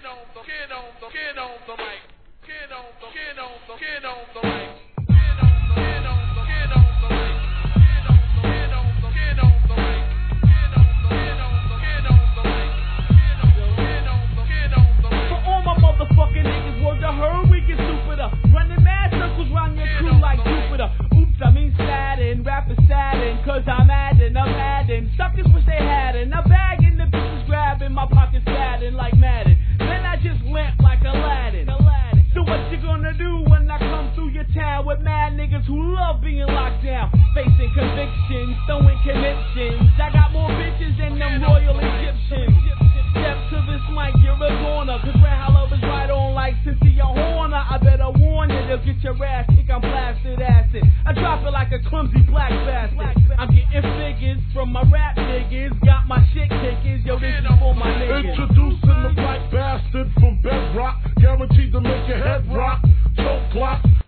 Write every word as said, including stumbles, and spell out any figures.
Get on the, get on the, get on the mic. Get on the, get on the, get on the mic. Get on the, get on the, get on the mic. Get on the, get on the, get on the mic. Get on the, get on the, get on the mic. Get on the, get on the, get on the mic. For all my motherfucking niggas, word to her, we get stupider. Running mad circles round your crew like Jupiter. Oops, I mean sadden, rappers sadden, cause I'm adding, I'm adding. Suckers wish they had it. I'm bagging, the bitches grabbing, my pockets padding like Madden. Then I just lamp like Aladdin. Aladdin. So what you gonna do when I come through your town with mad niggas who love being locked down? Facing convictions, throwing conniptions. I got more bitches than them royal Egyptians. Step to this mic, you're a goner. Cause Red Hollow is right on like Cynthia Horner. I better warn you, they'll get your ass kicked on blasted acid. I drop it like a clumsy black bastard. I'm getting figures from my rap niggas. Got my shit kickers, yo, this is for my niggas. Introducing the black bastard from Bedrock, guaranteed to make your head rock. Choke clock,